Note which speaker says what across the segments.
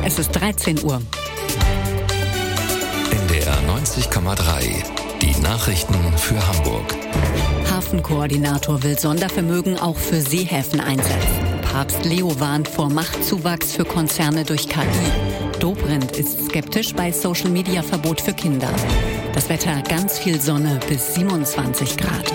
Speaker 1: Es ist 13 Uhr.
Speaker 2: NDR 90,3. Die Nachrichten für Hamburg.
Speaker 1: Hafenkoordinator will Sondervermögen auch für Seehäfen einsetzen. Papst Leo warnt vor Machtzuwachs für Konzerne durch KI. Dobrindt ist skeptisch bei Social-Media-Verbot für Kinder. Das Wetter: ganz viel Sonne bis 27 Grad.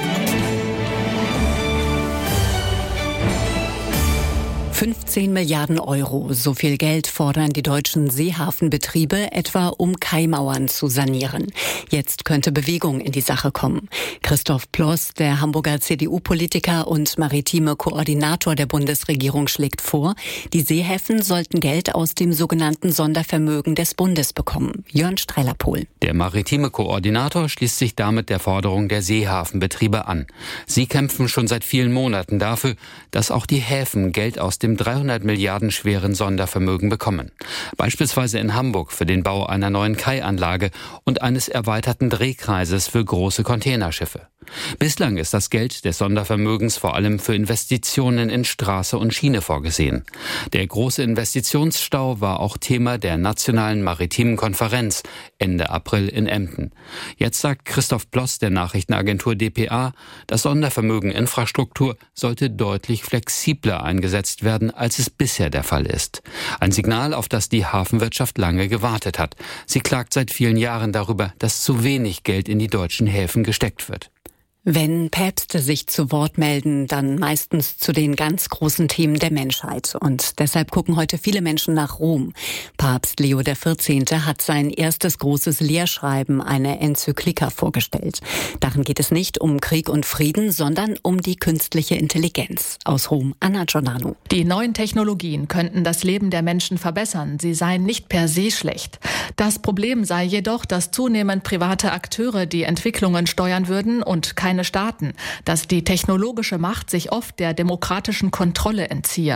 Speaker 1: 15 Milliarden Euro, so viel Geld fordern die deutschen Seehafenbetriebe, etwa um Kaimauern zu sanieren. Jetzt könnte Bewegung in die Sache kommen. Christoph Ploss, der Hamburger CDU-Politiker und maritime Koordinator der Bundesregierung, schlägt vor, die Seehäfen sollten Geld aus dem sogenannten Sondervermögen des Bundes bekommen. Jörn Strellerpohl.
Speaker 3: Der maritime Koordinator schließt sich damit der Forderung der Seehafenbetriebe an. Sie kämpfen schon seit vielen Monaten dafür, dass auch die Häfen Geld aus dem 300 Milliarden schweren Sondervermögen bekommen. Beispielsweise in Hamburg für den Bau einer neuen Kaianlage und eines erweiterten Drehkreises für große Containerschiffe. Bislang ist das Geld des Sondervermögens vor allem für Investitionen in Straße und Schiene vorgesehen. Der große Investitionsstau war auch Thema der Nationalen Maritimen Konferenz Ende April in Emden. Jetzt sagt Christoph Ploss der Nachrichtenagentur dpa, das Sondervermögen Infrastruktur sollte deutlich flexibler eingesetzt werden, als es bisher der Fall ist. Ein Signal, auf das die Hafenwirtschaft lange gewartet hat. Sie klagt seit vielen Jahren darüber, dass zu wenig Geld in die deutschen Häfen gesteckt wird.
Speaker 1: Wenn Päpste sich zu Wort melden, dann meistens zu den ganz großen Themen der Menschheit. Und deshalb gucken heute viele Menschen nach Rom. Papst Leo XIV. Hat sein erstes großes Lehrschreiben, eine Enzyklika, vorgestellt. Darin geht es nicht um Krieg und Frieden, sondern um die künstliche Intelligenz. Aus Rom, Anna Giordano.
Speaker 4: Die neuen Technologien könnten das Leben der Menschen verbessern. Sie seien nicht per se schlecht. Das Problem sei jedoch, dass zunehmend private Akteure die Entwicklungen steuern würden und keine Staaten, dass die technologische Macht sich oft der demokratischen Kontrolle entziehe.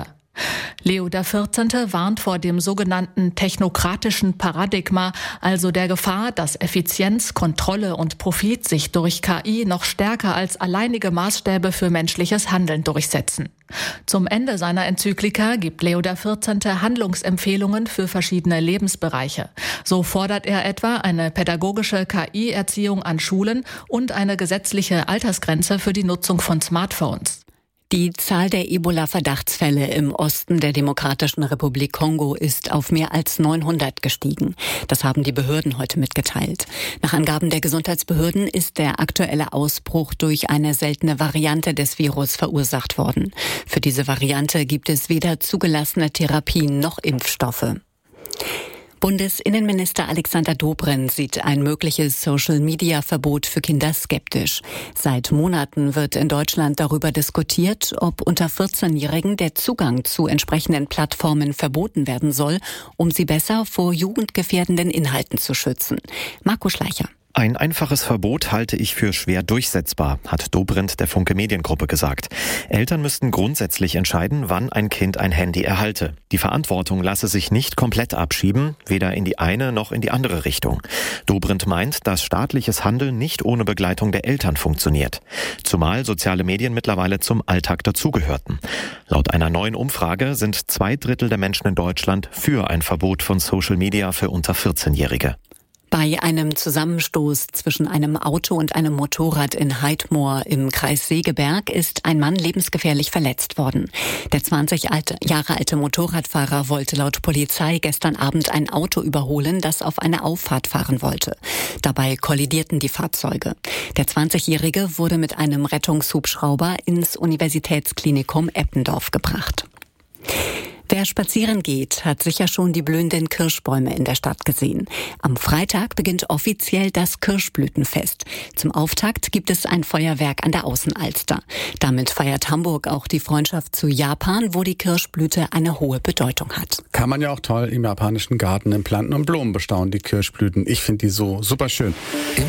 Speaker 4: Leo XIV. Warnt vor dem sogenannten technokratischen Paradigma, also der Gefahr, dass Effizienz, Kontrolle und Profit sich durch KI noch stärker als alleinige Maßstäbe für menschliches Handeln durchsetzen. Zum Ende seiner Enzyklika gibt Leo XIV. Handlungsempfehlungen für verschiedene Lebensbereiche. So fordert er etwa eine pädagogische KI-Erziehung an Schulen und eine gesetzliche Altersgrenze für die Nutzung von Smartphones.
Speaker 1: Die Zahl der Ebola-Verdachtsfälle im Osten der Demokratischen Republik Kongo ist auf mehr als 900 gestiegen. Das haben die Behörden heute mitgeteilt. Nach Angaben der Gesundheitsbehörden ist der aktuelle Ausbruch durch eine seltene Variante des Virus verursacht worden. Für diese Variante gibt es weder zugelassene Therapien noch Impfstoffe. Bundesinnenminister Alexander Dobrindt sieht ein mögliches Social-Media-Verbot für Kinder skeptisch. Seit Monaten wird in Deutschland darüber diskutiert, ob unter 14-Jährigen der Zugang zu entsprechenden Plattformen verboten werden soll, um sie besser vor jugendgefährdenden Inhalten zu schützen. Marco Schleicher.
Speaker 5: Ein einfaches Verbot halte ich für schwer durchsetzbar, hat Dobrindt der Funke Mediengruppe gesagt. Eltern müssten grundsätzlich entscheiden, wann ein Kind ein Handy erhalte. Die Verantwortung lasse sich nicht komplett abschieben, weder in die eine noch in die andere Richtung. Dobrindt meint, dass staatliches Handeln nicht ohne Begleitung der Eltern funktioniert. Zumal soziale Medien mittlerweile zum Alltag dazugehörten. Laut einer neuen Umfrage sind 2/3 der Menschen in Deutschland für ein Verbot von Social Media für unter 14-Jährige.
Speaker 1: Bei einem Zusammenstoß zwischen einem Auto und einem Motorrad in Heidmoor im Kreis Segeberg ist ein Mann lebensgefährlich verletzt worden. Der 20 Jahre alte Motorradfahrer wollte laut Polizei gestern Abend ein Auto überholen, das auf eine Auffahrt fahren wollte. Dabei kollidierten die Fahrzeuge. Der 20-Jährige wurde mit einem Rettungshubschrauber ins Universitätsklinikum Eppendorf gebracht. Wer spazieren geht, hat sicher schon die blühenden Kirschbäume in der Stadt gesehen. Am Freitag beginnt offiziell das Kirschblütenfest. Zum Auftakt gibt es ein Feuerwerk an der Außenalster. Damit feiert Hamburg auch die Freundschaft zu Japan, wo die Kirschblüte eine hohe Bedeutung hat.
Speaker 6: Kann man ja auch toll im japanischen Garten in Planten und Blumen bestaunen, die Kirschblüten. Ich finde die so super schön.